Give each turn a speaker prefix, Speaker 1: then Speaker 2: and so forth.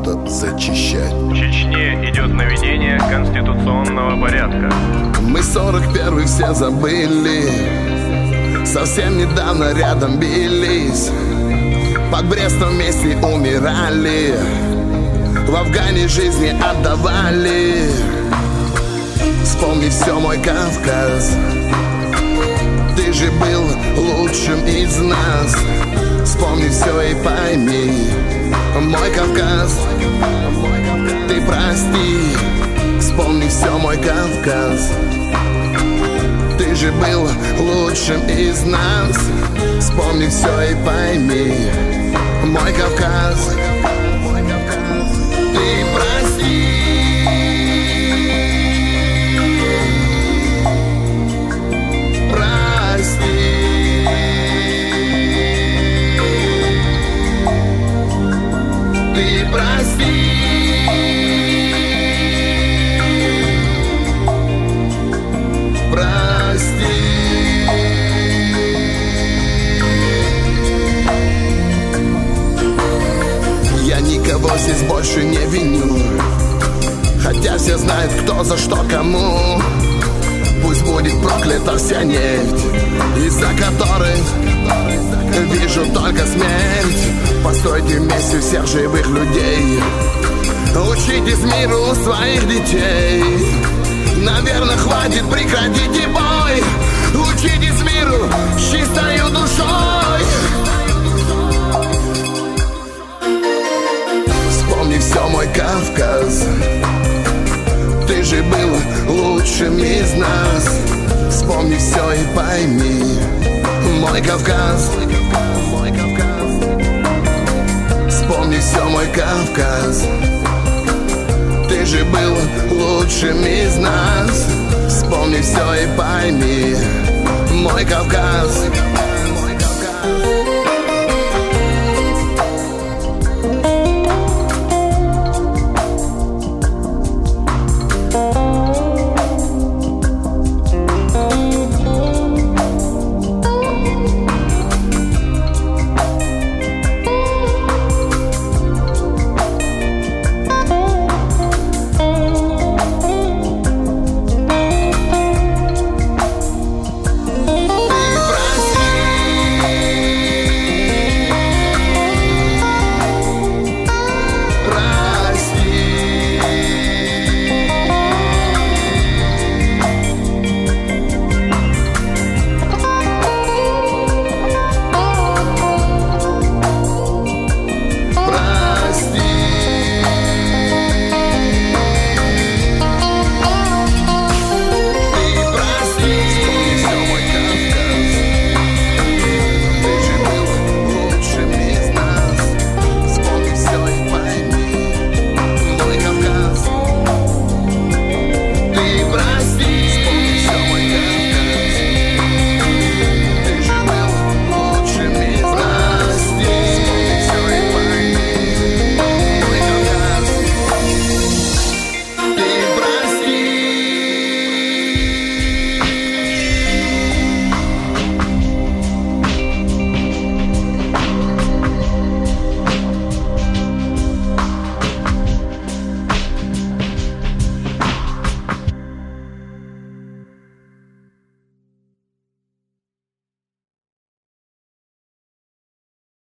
Speaker 1: что-то зачищать.
Speaker 2: В Чечне идет наведение конституционного порядка.
Speaker 1: Мы 41-й все забыли, совсем недавно рядом бились, под Брестом вместе умирали, в Афгане жизни отдавали. Вспомни все, мой Кавказ, ты же был лучшим из нас. Вспомни все и пойми, мой Кавказ, ты прости. Вспомни все, мой Кавказ, ты же был лучшим из нас. Вспомни все и пойми, мой Кавказ, ты прости. Ты прости. Прости. Я никого здесь больше не виню, хотя все знают, кто за что кому. Пусть будет проклята вся нефть, из-за которой вижу только смерть. Постройте вместе всех живых людей, учитесь миру своих детей. Наверное, хватит, прекратите бой. Учитесь миру с чистою душой. Вспомни все, мой Кавказ, ты же был лучшим из нас. Вспомни все и пойми, мой Кавказ, мой Кавказ. Вспомни все, мой Кавказ, ты же был лучшим из нас. Вспомни все и пойми, мой Кавказ, мой Кавказ. Ты